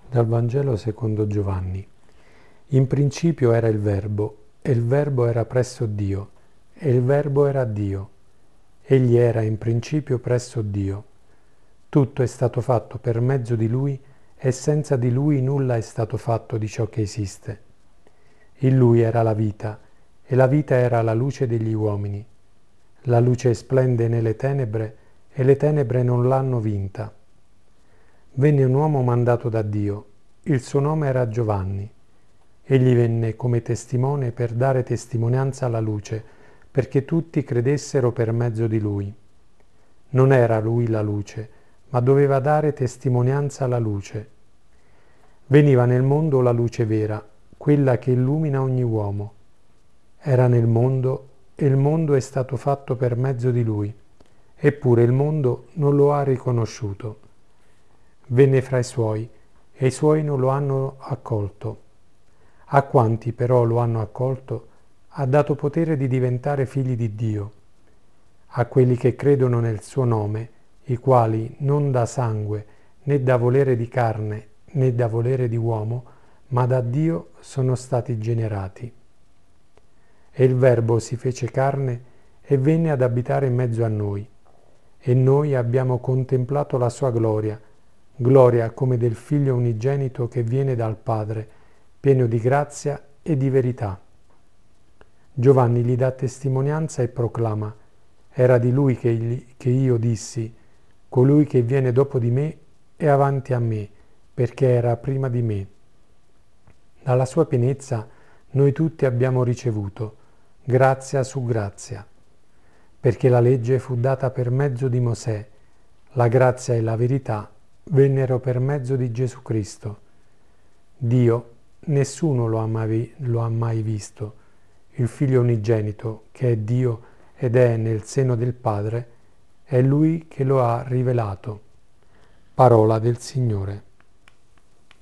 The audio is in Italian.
Dal Vangelo secondo Giovanni. In principio era il Verbo, e il Verbo era presso Dio, e il Verbo era Dio. Egli era in principio presso Dio. Tutto è stato fatto per mezzo di Lui, e senza di Lui nulla è stato fatto di ciò che esiste. In Lui era la vita, e la vita era la luce degli uomini. La luce splende nelle tenebre, e le tenebre non l'hanno vinta. Venne un uomo mandato da Dio, il suo nome era Giovanni. Egli venne come testimone per dare testimonianza alla luce, perché tutti credessero per mezzo di lui. Non era lui la luce, ma doveva dare testimonianza alla luce. Veniva nel mondo la luce vera, quella che illumina ogni uomo. Era nel mondo e il mondo è stato fatto per mezzo di lui, eppure il mondo non lo ha riconosciuto. Venne fra i suoi non lo hanno accolto. A quanti però lo hanno accolto, ha dato potere di diventare figli di Dio. A quelli che credono nel suo nome, i quali non da sangue, né da volere di carne, né da volere di uomo, ma da Dio sono stati generati. E il Verbo si fece carne e venne ad abitare in mezzo a noi. E noi abbiamo contemplato la sua gloria, gloria come del Figlio unigenito che viene dal Padre, pieno di grazia e di verità. Giovanni gli dà testimonianza e proclama: era di lui che io dissi, colui che viene dopo di me è avanti a me, perché era prima di me. Dalla sua pienezza noi tutti abbiamo ricevuto grazia su grazia, perché la legge fu data per mezzo di Mosè, la grazia e la verità vennero per mezzo di Gesù Cristo. Dio nessuno lo ha mai visto, il Figlio unigenito, che è Dio ed è nel seno del Padre, è Lui che lo ha rivelato. Parola del Signore.